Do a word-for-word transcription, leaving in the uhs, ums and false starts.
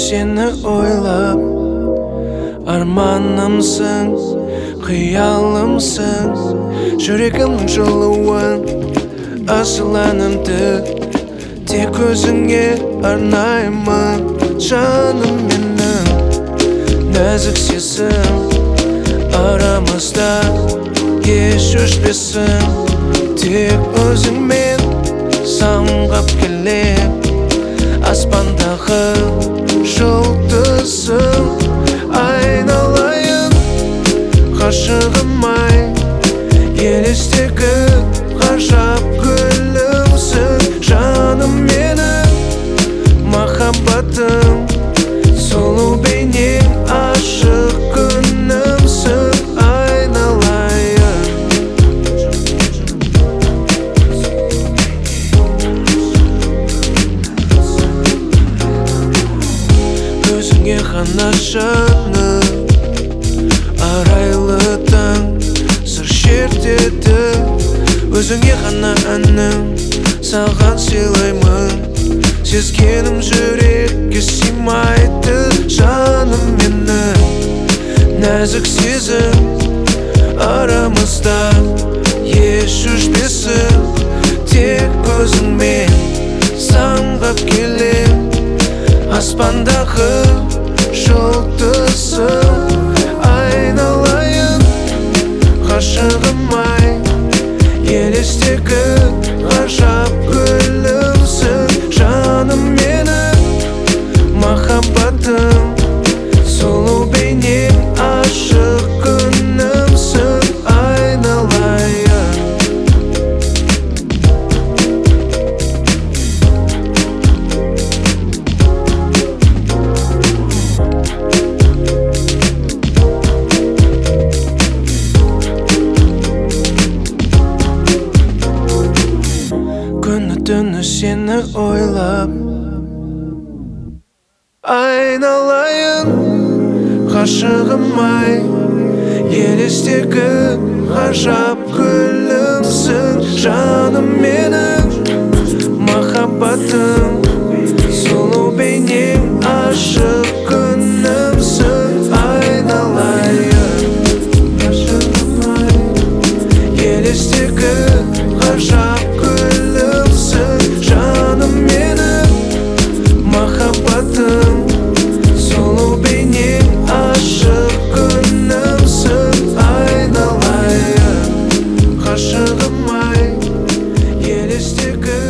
seni ойлап, арманымсың, қиялымсың, жүрегімнің жылуын, асыл әнімді тек өзіңе арнаймын. Жаным менің, нәзік сезім арамызда еш өшпесін. Тек өзіңмен самғап келем, аспандағы жұлдызым. Айналайын ғашығым-ай, елестегі ғажап гүлімсің. Жаным менің, махаббатым, сұлу бейнең, ашық күнімсің. Айналайын өзіңе ғана жаным, арайлы таң сыр шертеді. Өзіңе ғана әнім, саған сыйлаймын. Сезгенім жүрекке сыймайды. Жаным менің, нәзік сезім арамызда еш өшпесін. Тек өзіңмен самғап келем, аспандағы жұлдызым. Айналайын ғашығым-ай, елестегі ғажап гүлімсің. Жаным менің, махаббатым, сұлу бейнең, ашық күнімсің. Айналайын күні-түні сені ойлап, айналайын ғашығым-ай, елестегі ғажап гүлімсің. Жаным менің, махаббатым, сұлу бейнең, ашық күнімсің. Айналайын ғашығым-ай, елестегі ғажап гүлімсің. Жаным менің, махаббатым, сұлу бейнең, ашық күнімсің. Айналайын ғашығым-ай, елестегі